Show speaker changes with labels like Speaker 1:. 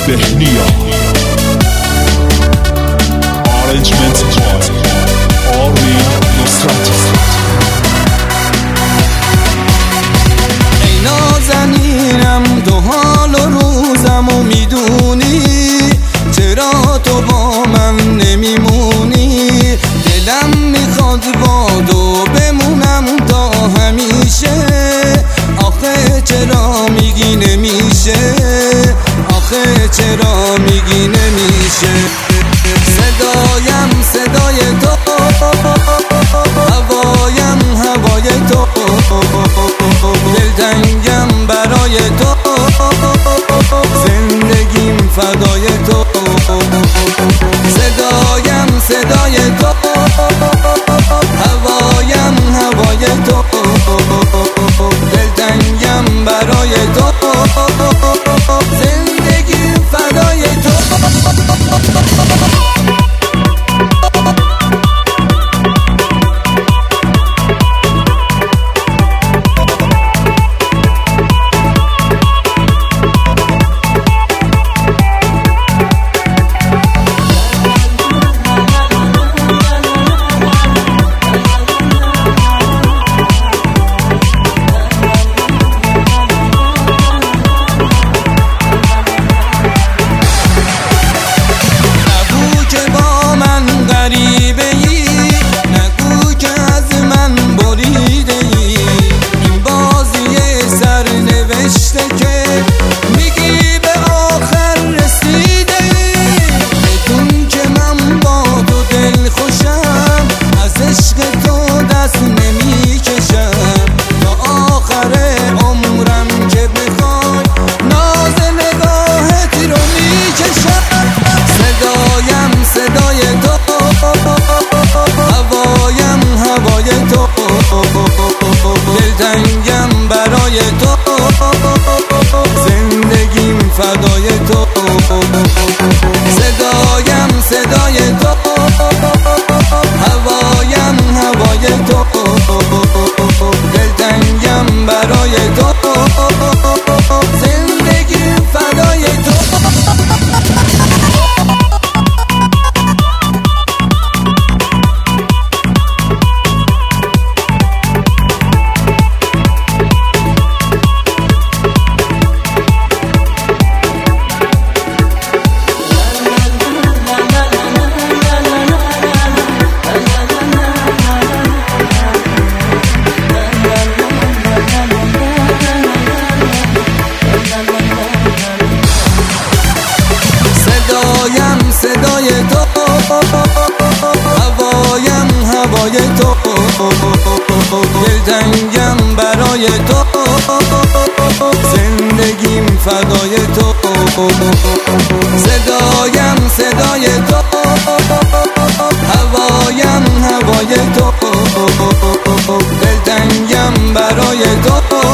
Speaker 1: بهنیا. Arrangement by آرین نصرتی.
Speaker 2: ای نازنینم تو حال و روزمو میدونی، چرا تو با من نمیمونی؟ دلم میخواد با تو بمونم تا همیشه، آخه چرا میگی نمیشه؟ آخه چرا میگی نمیشه؟ صدایم صدای تو، هوایم هوای تو، دلتنگم برای تو، زندگیم فدای تو. صدایم صدای تو، هوایم هوای تو، دلتنگم برای تو، زندگیم فدای تو. دلتنگم برای تو، زندگیم فدای تو. صدایم صدای تو، هوایم هوای تو، دلتنگم برای تو، زندگیم فدای تو. صدای تو، هوایم هوای تو، دلتنگم برای تو، زندگیم فدای تو. صدایم صدای تو، هوایم هوای تو، دلتنگم برای تو،